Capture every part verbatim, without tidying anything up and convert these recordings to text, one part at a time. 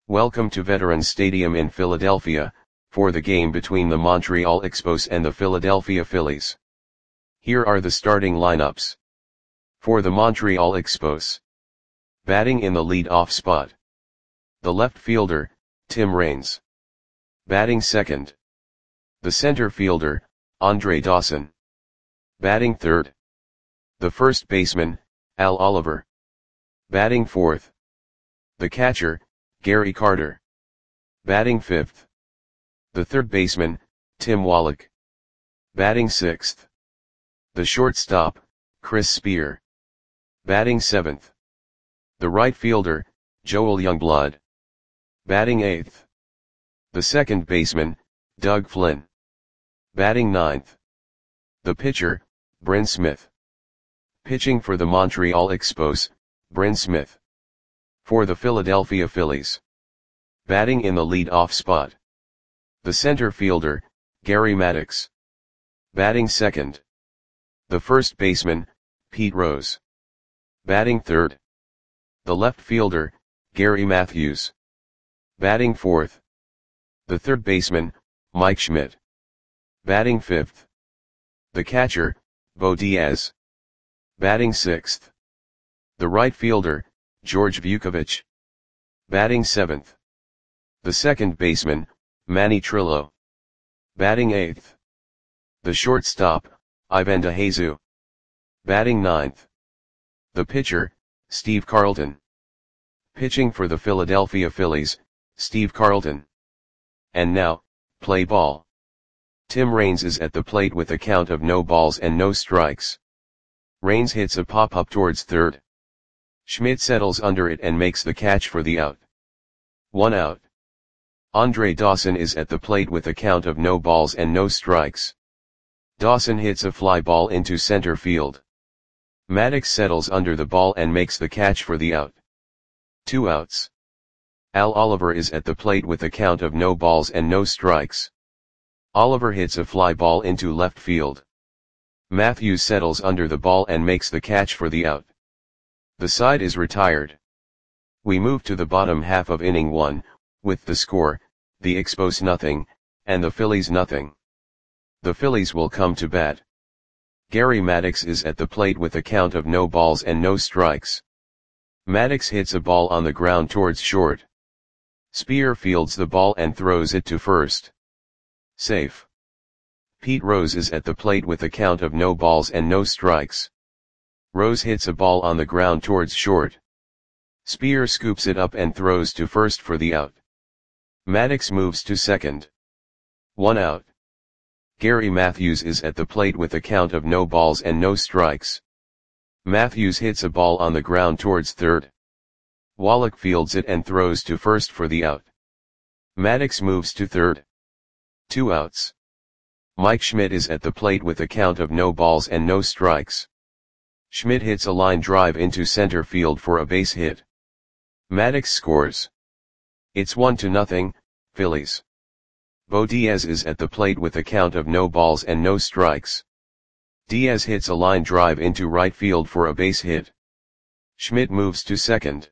Welcome to Veterans Stadium in Philadelphia, for the game between the Montreal Expos and the Philadelphia Phillies. Here are the starting lineups. For the Montreal Expos. Batting in the lead-off spot. The left fielder, Tim Raines. Batting second. The center fielder, Andre Dawson. Batting third. The first baseman, Al Oliver. Batting fourth. The catcher, Gary Carter. Batting fifth. The third baseman, Tim Wallach. Batting sixth. The shortstop, Chris Spear. Batting seventh. The right fielder, Joel Youngblood. Batting eighth. The second baseman, Doug Flynn. Batting ninth. The pitcher, Bryn Smith. Pitching for the Montreal Expos, Bryn Smith. For the Philadelphia Phillies. Batting in the lead-off spot. The center fielder, Gary Maddox. Batting second. The first baseman, Pete Rose. Batting third. The left fielder, Gary Matthews. Batting fourth. The third baseman, Mike Schmidt. Batting fifth. The catcher, Bo Diaz. Batting sixth. The right fielder, George Vukovich. Batting seventh. The second baseman, Manny Trillo. Batting eighth. The shortstop, Ivan DeJesu. Batting ninth. The pitcher, Steve Carlton. Pitching for the Philadelphia Phillies, Steve Carlton. And now, play ball. Tim Raines is at the plate with a count of no balls and no strikes. Raines hits a pop-up towards third. Schmidt settles under it and makes the catch for the out. One out. Andre Dawson is at the plate with a count of no balls and no strikes. Dawson hits a fly ball into center field. Maddox settles under the ball and makes the catch for the out. Two outs. Al Oliver is at the plate with a count of no balls and no strikes. Oliver hits a fly ball into left field. Matthews settles under the ball and makes the catch for the out. The side is retired. We move to the bottom half of inning one, with the score, the Expos nothing, and the Phillies nothing. The Phillies will come to bat. Gary Maddox is at the plate with a count of no balls and no strikes. Maddox hits a ball on the ground towards short. Spear fields the ball and throws it to first. Safe. Pete Rose is at the plate with a count of no balls and no strikes. Rose hits a ball on the ground towards short. Spear scoops it up and throws to first for the out. Maddox moves to second. One out. Gary Matthews is at the plate with a count of no balls and no strikes. Matthews hits a ball on the ground towards third. Wallach fields it and throws to first for the out. Maddox moves to third. Two outs. Mike Schmidt is at the plate with a count of no balls and no strikes. Schmidt hits a line drive into center field for a base hit. Maddox scores. It's one to nothing, Phillies. Bo Diaz is at the plate with a count of no balls and no strikes. Diaz hits a line drive into right field for a base hit. Schmidt moves to second.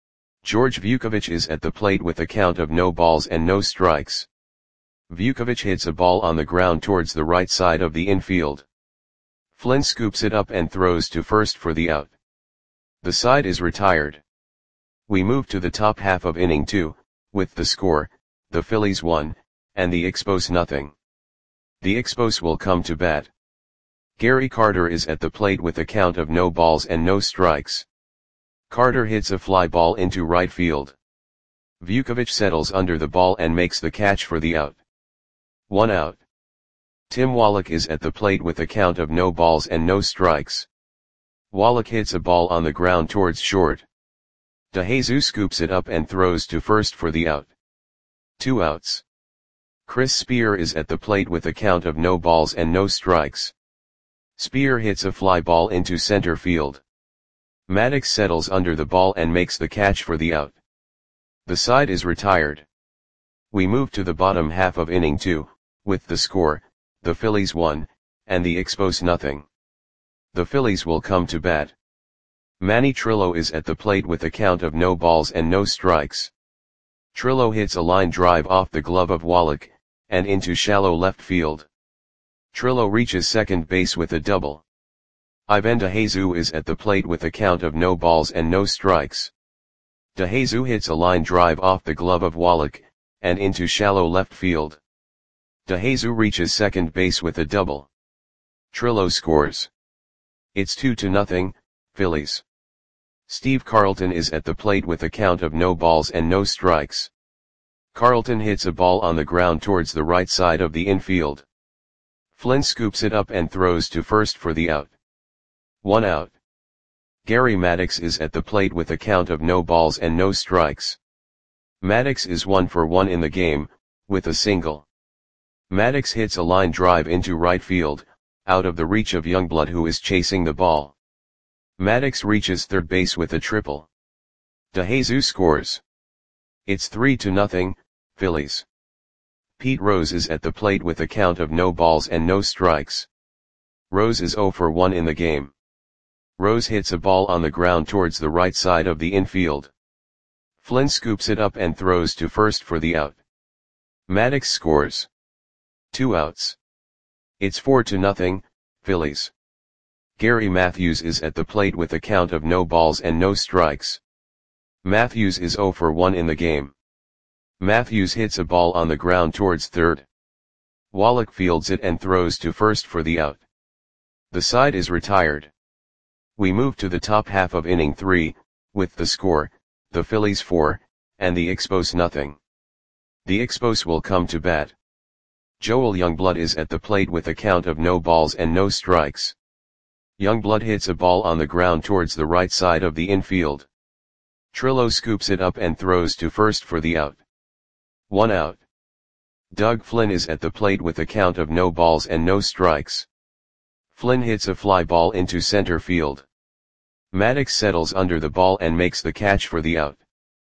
George Vukovich is at the plate with a count of no balls and no strikes. Vukovich hits a ball on the ground towards the right side of the infield. Flynn scoops it up and throws to first for the out. The side is retired. We move to the top half of inning two, with the score, the Phillies one, and the Expos nothing. The Expos will come to bat. Gary Carter is at the plate with a count of no balls and no strikes. Carter hits a fly ball into right field. Vukovich settles under the ball and makes the catch for the out. One out. Tim Wallach is at the plate with a count of no balls and no strikes. Wallach hits a ball on the ground towards short. DeJesu scoops it up and throws to first for the out. Two outs. Chris Spear is at the plate with a count of no balls and no strikes. Spear hits a fly ball into center field. Maddox settles under the ball and makes the catch for the out. The side is retired. We move to the bottom half of inning two, with the score, the Phillies one, and the Expos nothing. The Phillies will come to bat. Manny Trillo is at the plate with a count of no balls and no strikes. Trillo hits a line drive off the glove of Wallach, and into shallow left field. Trillo reaches second base with a double. Ivan DeJesus is at the plate with a count of no balls and no strikes. DeJesus hits a line drive off the glove of Wallach, and into shallow left field. DeJesus reaches second base with a double. Trillo scores. It's two to nothing, Phillies. Steve Carlton is at the plate with a count of no balls and no strikes. Carlton hits a ball on the ground towards the right side of the infield. Flynn scoops it up and throws to first for the out. One out. Gary Maddox is at the plate with a count of no balls and no strikes. Maddox is one for one in the game, with a single. Maddox hits a line drive into right field, out of the reach of Youngblood, who is chasing the ball. Maddox reaches third base with a triple. DeJesus scores. It's three to nothing, Phillies. Pete Rose is at the plate with a count of no balls and no strikes. Rose is zero for one in the game. Rose hits a ball on the ground towards the right side of the infield. Flynn scoops it up and throws to first for the out. Maddox scores. Two outs. It's four to nothing, Phillies. Gary Matthews is at the plate with a count of no balls and no strikes. Matthews is zero for one in the game. Matthews hits a ball on the ground towards third. Wallach fields it and throws to first for the out. The side is retired. We move to the top half of inning three, with the score, the Phillies four, and the Expos nothing. The Expos will come to bat. Joel Youngblood is at the plate with a count of no balls and no strikes. Youngblood hits a ball on the ground towards the right side of the infield. Trillo scoops it up and throws to first for the out. One out. Doug Flynn is at the plate with a count of no balls and no strikes. Flynn hits a fly ball into center field. Maddox settles under the ball and makes the catch for the out.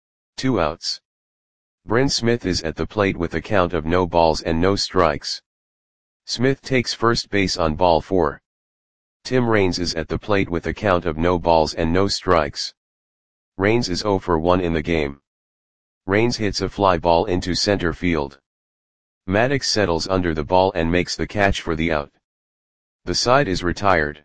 Two outs. Bryn Smith is at the plate with a count of no balls and no strikes. Smith takes first base on ball four. Tim Raines is at the plate with a count of no balls and no strikes. Raines is zero for one in the game. Raines hits a fly ball into center field. Maddox settles under the ball and makes the catch for the out. The side is retired.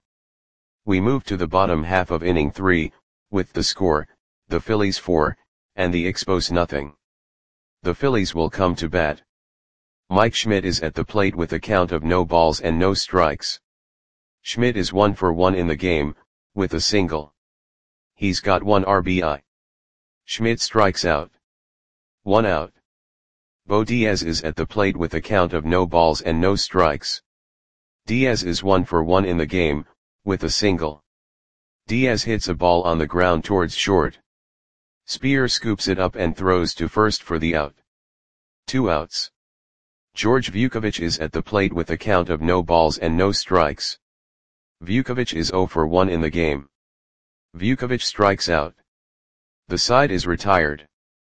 We move to the bottom half of inning three, with the score, the Phillies four, and the Expos nothing. The Phillies will come to bat. Mike Schmidt is at the plate with a count of no balls and no strikes. Schmidt is one for one in the game, with a single. He's got one R B I. Schmidt strikes out. One out. Bo Diaz is at the plate with a count of no balls and no strikes. Diaz is one for one in the game, with a single. Diaz hits a ball on the ground towards short. Spear scoops it up and throws to first for the out. Two outs. George Vukovic is at the plate with a count of no balls and no strikes. Vukovic is zero for one in the game. Vukovic strikes out. The side is retired.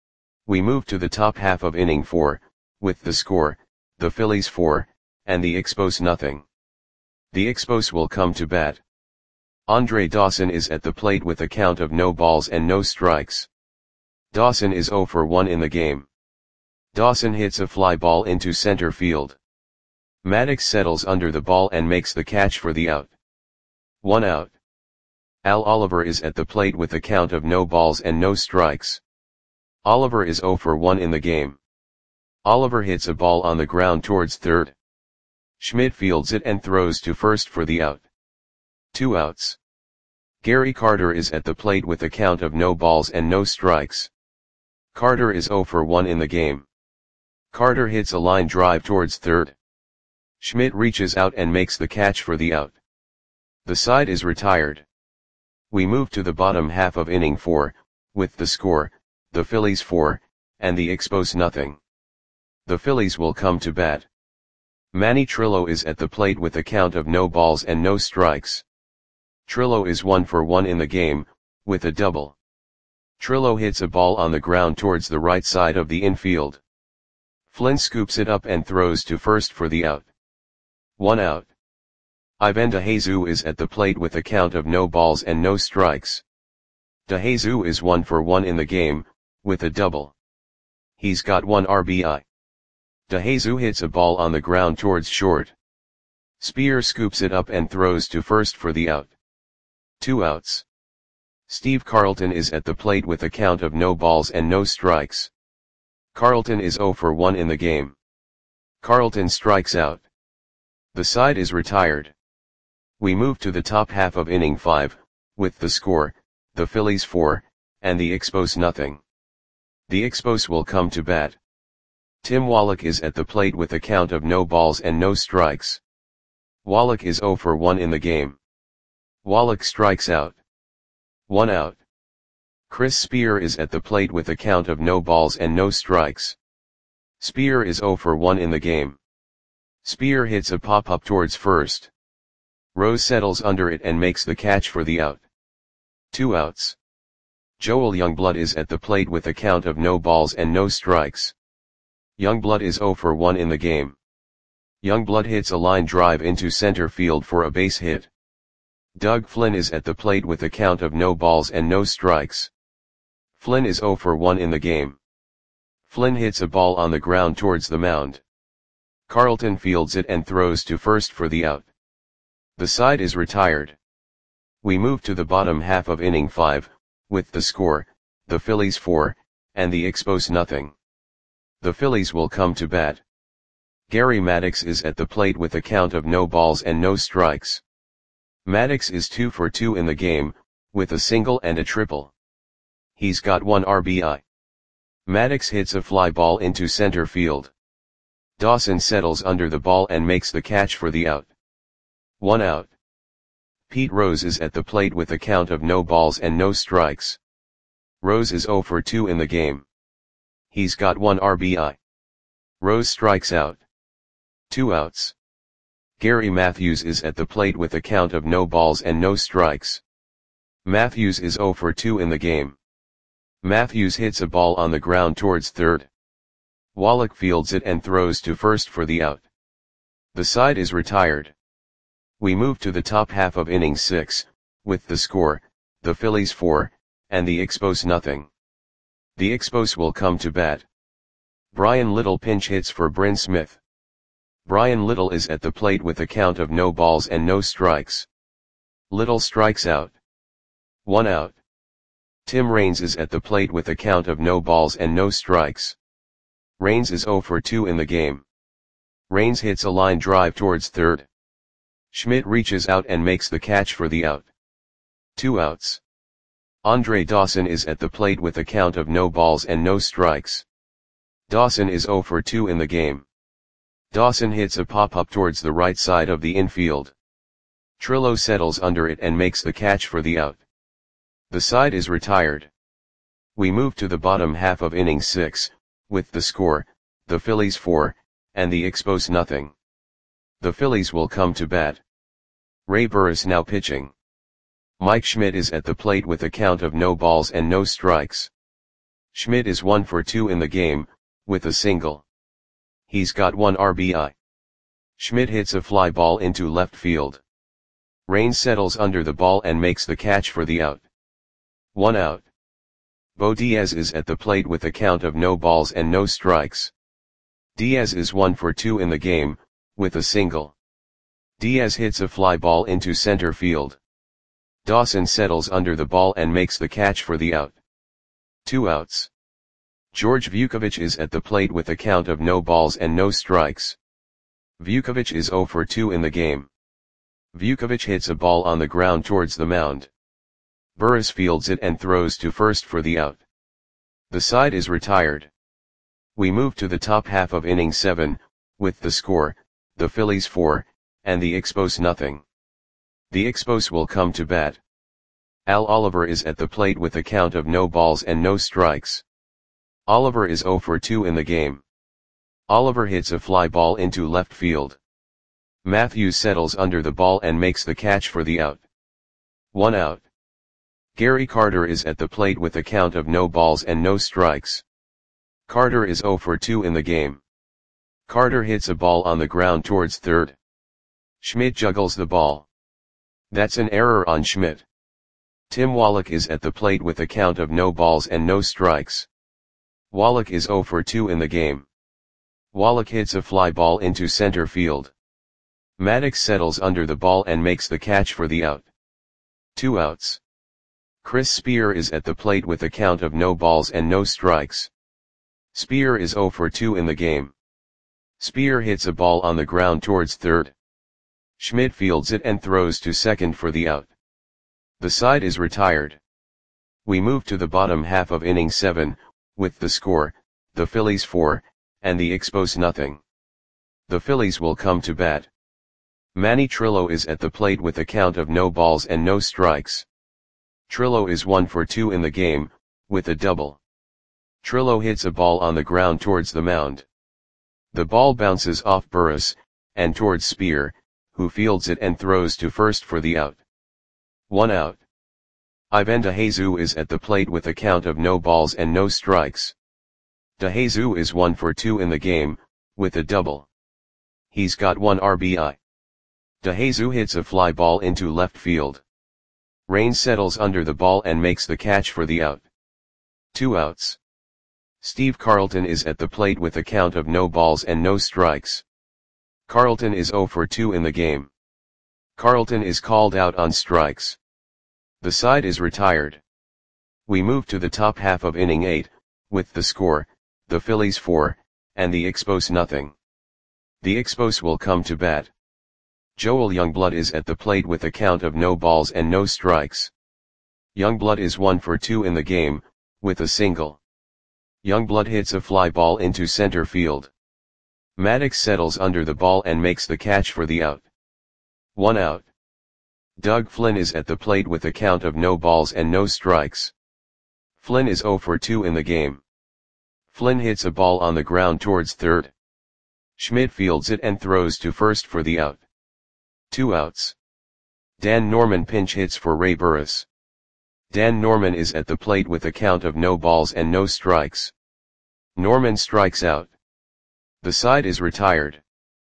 We move to the top half of inning four, with the score, the Phillies four, and the Expos nothing. The Expos will come to bat. Andre Dawson is at the plate with a count of no balls and no strikes. Dawson is zero for one in the game. Dawson hits a fly ball into center field. Maddox settles under the ball and makes the catch for the out. One out. Al Oliver is at the plate with a count of no balls and no strikes. Oliver is zero for one in the game. Oliver hits a ball on the ground towards third. Schmidt fields it and throws to first for the out. Two outs. Gary Carter is at the plate with a count of no balls and no strikes. Carter is zero for one in the game. Carter hits a line drive towards third. Schmidt reaches out and makes the catch for the out. The side is retired. We move to the bottom half of inning four, with the score, the Phillies four, and the Expos nothing. The Phillies will come to bat. Manny Trillo is at the plate with a count of no balls and no strikes. Trillo is one for one in the game, with a double. Trillo hits a ball on the ground towards the right side of the infield. Flynn scoops it up and throws to first for the out. One out. Ivan DeJesus is at the plate with a count of no balls and no strikes. DeJesus is one for one in the game, with a double. He's got one R B I. DeJesus hits a ball on the ground towards short. Spear scoops it up and throws to first for the out. Two outs. Steve Carlton is at the plate with a count of no balls and no strikes. Carlton is oh for one in the game. Carlton strikes out. The side is retired. We move to the top half of inning five, with the score, the Phillies four, and the Expos nothing. The Expos will come to bat. Tim Wallach is at the plate with a count of no balls and no strikes. Wallach is oh for one in the game. Wallach strikes out. One out. Chris Spear is at the plate with a count of no balls and no strikes. Spear is oh for one in the game. Spear hits a pop-up towards first. Rose settles under it and makes the catch for the out. Two outs. Joel Youngblood is at the plate with a count of no balls and no strikes. Youngblood is oh for one in the game. Youngblood hits a line drive into center field for a base hit. Doug Flynn is at the plate with a count of no balls and no strikes. Flynn is oh for one in the game. Flynn hits a ball on the ground towards the mound. Carlton fields it and throws to first for the out. The side is retired. We move to the bottom half of inning five, with the score, the Phillies four, and the Expos nothing. The Phillies will come to bat. Gary Maddox is at the plate with a count of no balls and no strikes. Maddox is two for two in the game, with a single and a triple. He's got one R B I. Maddox hits a fly ball into center field. Dawson settles under the ball and makes the catch for the out. One out. Pete Rose is at the plate with a count of no balls and no strikes. Rose is oh for two in the game. He's got one R B I. Rose strikes out. Two outs. Gary Matthews is at the plate with a count of no balls and no strikes. Matthews is oh for two in the game. Matthews hits a ball on the ground towards third. Wallach fields it and throws to first for the out. The side is retired. We move to the top half of inning six, with the score, the Phillies four, and the Expos nothing. The Expos will come to bat. Brian Little pinch hits for Bryn Smith. Brian Little is at the plate with a count of no balls and no strikes. Little strikes out. One out. Tim Raines is at the plate with a count of no balls and no strikes. Raines is oh for two in the game. Raines hits a line drive towards third. Schmidt reaches out and makes the catch for the out. Two outs. Andre Dawson is at the plate with a count of no balls and no strikes. Dawson is oh for two in the game. Dawson hits a pop-up towards the right side of the infield. Trillo settles under it and makes the catch for the out. The side is retired. We move to the bottom half of inning six, with the score, the Phillies four, and the Expos nothing. The Phillies will come to bat. Ray Burris now pitching. Mike Schmidt is at the plate with a count of no balls and no strikes. Schmidt is one for two in the game, with a single. He's got one R B I. Schmidt hits a fly ball into left field. Raines settles under the ball and makes the catch for the out. One out. Bo Diaz is at the plate with a count of no balls and no strikes. Diaz is one for two in the game, with a single. Diaz hits a fly ball into center field. Dawson settles under the ball and makes the catch for the out. Two outs. George Vukovic is at the plate with a count of no balls and no strikes. Vukovic is oh for two in the game. Vukovic hits a ball on the ground towards the mound. Burris fields it and throws to first for the out. The side is retired. We move to the top half of inning seven, with the score, the Phillies four, and the Expos nothing. The Expos will come to bat. Al Oliver is at the plate with a count of no balls and no strikes. Oliver is oh for two in the game. Oliver hits a fly ball into left field. Matthews settles under the ball and makes the catch for the out. One out. Gary Carter is at the plate with a count of no balls and no strikes. Carter is oh for two in the game. Carter hits a ball on the ground towards third. Schmidt juggles the ball. That's an error on Schmidt. Tim Wallach is at the plate with a count of no balls and no strikes. Wallach is zero for two in the game. Wallach hits a fly ball into center field. Maddox settles under the ball and makes the catch for the out. Two outs. Chris Spear is at the plate with a count of no balls and no strikes. Spear is zero for two in the game. Spear hits a ball on the ground towards third. Schmidt fields it and throws to second for the out. The side is retired. We move to the bottom half of inning seven, with the score, the Phillies four, and the Expos nothing. The Phillies will come to bat. Manny Trillo is at the plate with a count of no balls and no strikes. Trillo is one for two in the game, with a double. Trillo hits a ball on the ground towards the mound. The ball bounces off Burris, and towards Spear, who fields it and throws to first for the out. One out. Ivan DeJesus is at the plate with a count of no balls and no strikes. DeJesus is one for two in the game, with a double. He's got one R B I. DeJesus hits a fly ball into left field. Raines settles under the ball and makes the catch for the out. Two outs. Steve Carlton is at the plate with a count of no balls and no strikes. Carlton is zero for two in the game. Carlton is called out on strikes. The side is retired. We move to the top half of inning eight, with the score, the Phillies four, and the Expos nothing. The Expos will come to bat. Joel Youngblood is at the plate with a count of no balls and no strikes. Youngblood is one for two in the game, with a single. Youngblood hits a fly ball into center field. Maddox settles under the ball and makes the catch for the out. One out. Doug Flynn is at the plate with a count of no balls and no strikes. Flynn is zero for two in the game. Flynn hits a ball on the ground towards third. Schmidt fields it and throws to first for the out. Two outs. Dan Norman pinch hits for Ray Burris. Dan Norman is at the plate with a count of no balls and no strikes. Norman strikes out. The side is retired.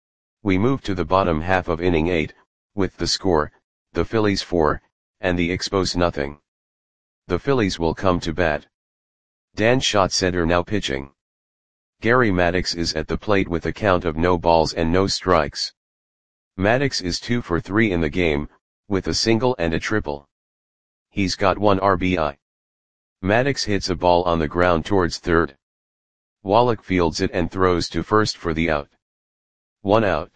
We move to the bottom half of inning eight, with the score, the Phillies four, and the Expos nothing. The Phillies will come to bat. Dan Schatzeder now pitching. Gary Maddox is at the plate with a count of no balls and no strikes. Maddox is two for three in the game, with a single and a triple. He's got one R B I. Maddox hits a ball on the ground towards third. Wallach fields it and throws to first for the out. One out.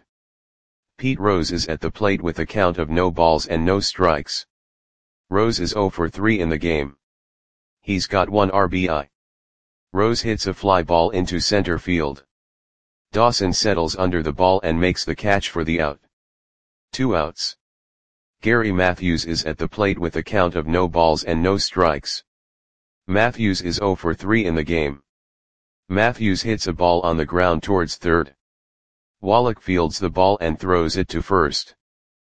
Pete Rose is at the plate with a count of no balls and no strikes. Rose is zero for three in the game. He's got one R B I. Rose hits a fly ball into center field. Dawson settles under the ball and makes the catch for the out. Two outs. Gary Matthews is at the plate with a count of no balls and no strikes. Matthews is zero for three in the game. Matthews hits a ball on the ground towards third. Wallach fields the ball and throws it to first.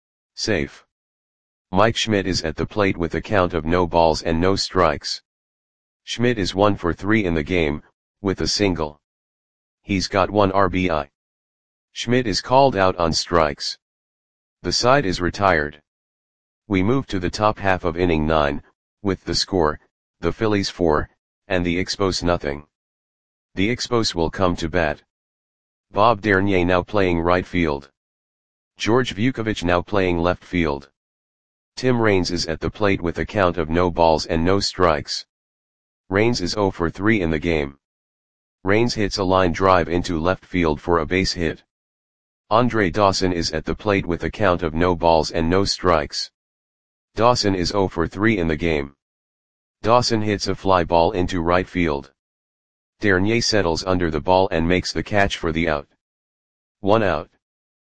Safe. Mike Schmidt is at the plate with a count of no balls and no strikes. Schmidt is one for three in the game, with a single. He's got one R B I. Schmidt is called out on strikes. The side is retired. We move to the top half of inning nine, with the score, the Phillies four, and the Expos nothing. The Expos will come to bat. Bob Dernier now playing right field. George Vukovich now playing left field. Tim Raines is at the plate with a count of no balls and no strikes. Raines is zero for three in the game. Raines hits a line drive into left field for a base hit. Andre Dawson is at the plate with a count of no balls and no strikes. Dawson is zero for three in the game. Dawson hits a fly ball into right field. Dernier settles under the ball and makes the catch for the out. One out.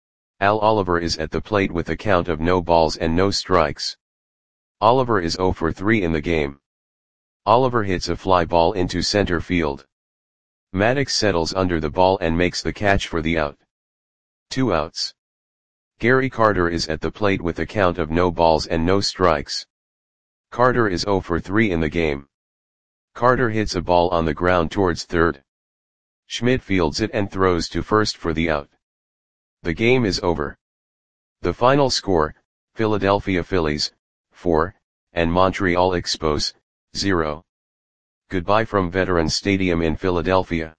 Al Oliver is at the plate with a count of no balls and no strikes. Oliver is zero for three in the game. Oliver hits a fly ball into center field. Maddox settles under the ball and makes the catch for the out. Two outs. Gary Carter is at the plate with a count of no balls and no strikes. Carter is zero for three in the game. Carter hits a ball on the ground towards third. Schmidt fields it and throws to first for the out. The game is over. The final score, Philadelphia Phillies, four, and Montreal Expos, zero. Goodbye from Veterans Stadium in Philadelphia.